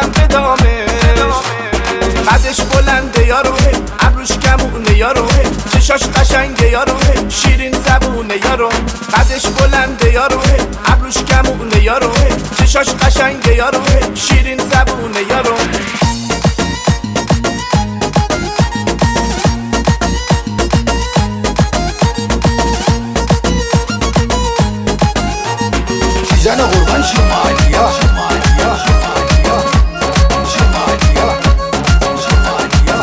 افتادم به دامش. قدش بلنده یارو، ابروش کمونه یارو، چشاش قشنگه یارو، شیرین زبونه یارو. قدش بلنده یارو، ابروش کمونه یارو، چشاش قشنگه یارو، شیرین زبونه یارو. زن قربان شمالیا شمالیا شمالیا شمالیا شمالیا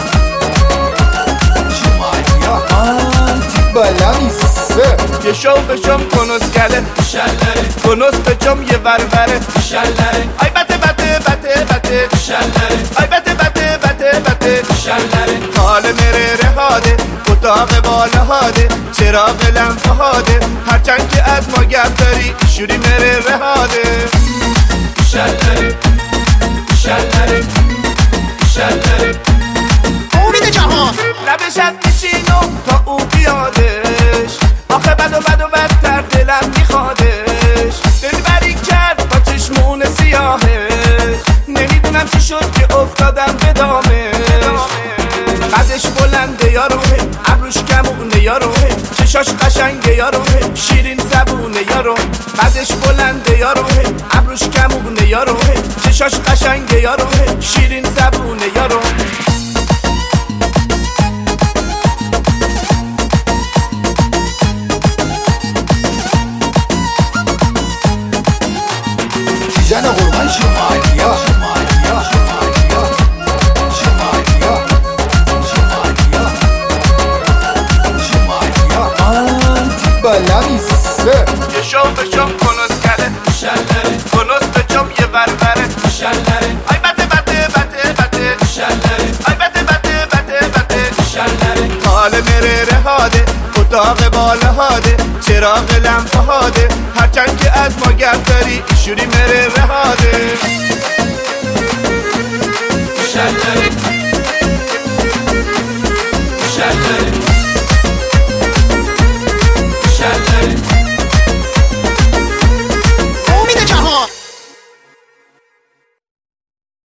شمالیا آنتی بلامیسه یه شو بشم کنوز گله شلره کنوز بجم یه وربره شلره آی بته بته بته بته شلره آی بته بته بته بته شلره حال مره رهاده اتاق بالا هاده چراغ لمپه هاده هرچند که از ما گپ داری شوری مره رهاده. شلره شلره شلره امید جهان لبشت میشینو تا او بیادش، آخه بد و بد و بدتر دلم میخوادش. دلبری کرد با چشمون سیاهش، نمیدونم چی شد که افتادم به دامش. قدش بلنده یارو، ابروش کمونه یارو، چشاش قشنگه یارو، شیرین زبونه یارو. قدش بلنده یارو، ابروش کمونه یارو، چشاش قشنگه یارو، شیرین زبونه یارو. زن قربان شمالیا شمالیا شمالیا شمالیا شمالیا شمالیا آنتی بلامیسه یه شو بشم کنوز گله شلره کنوز بجم یه وربره شلره آی بته بته بته بته شلره آی بته بته بته بته شلره حال مره رهاده اتاق بالا هاده چراغ لمپه هاده هرچند که از ما گپ داری شوری مره رهاده.